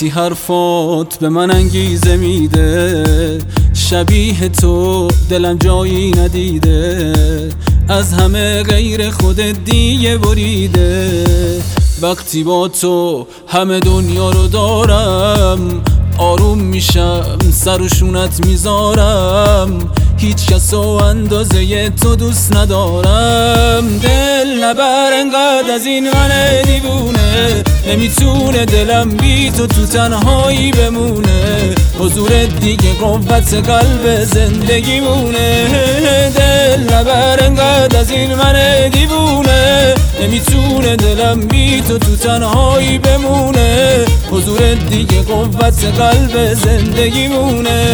وقتی حرفات به من انگیزه میده، شبیه تو دلم جایی ندیده، از همه غیر خودت دیگه بریده. وقتی با تو همه دنیا رو دارم، آروم میشم سر و شونت میذارم، هیچ کس و اندازه تو دوست ندارم. دل نبر انقدر از این من دیوونه، نمیتونه دلم بی تو تنهایی بمونه، حضورت دیگه قوت قلب زندگیمونه. دل نبر انقدر از این من دیوونه، نمیتونه دلم بی تو تنهایی بمونه، حضورت دیگه قوت قلب زندگیمونه.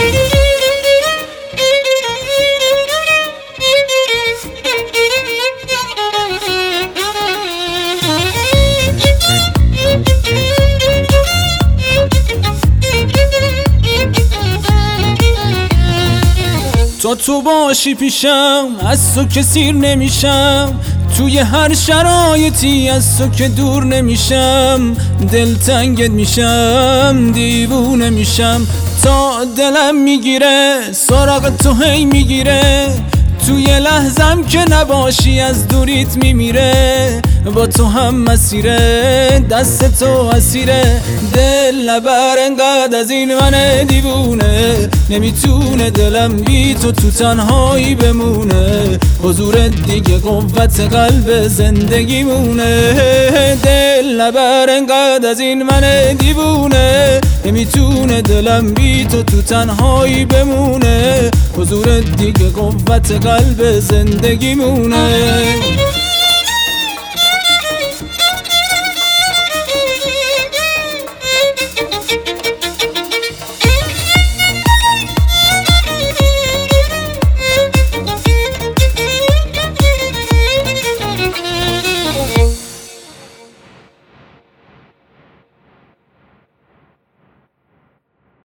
تو باشی پیشم، از تو که سیر نمیشم، توی هر شرایطی از تو که دور نمیشم، دلتنگت میشم، دیوونه میشم، تا دلم میگیره سراغ تو هی میگیره، توی لحظم که نباشی از دوریت میمیره، با تو هم مسیره دست تو اسیره. دل نبر انقدر از این من دیوونه، نمیتونه دلم بی تو تنهایی بمونه، حضورت دیگه قوت قلب زندگیمونه. دل نبر انقدر از این من دیوونه، نمیتونه دلم بی تو تنهایی بمونه، حضورت دیگه قوت قلب زندگیمونه.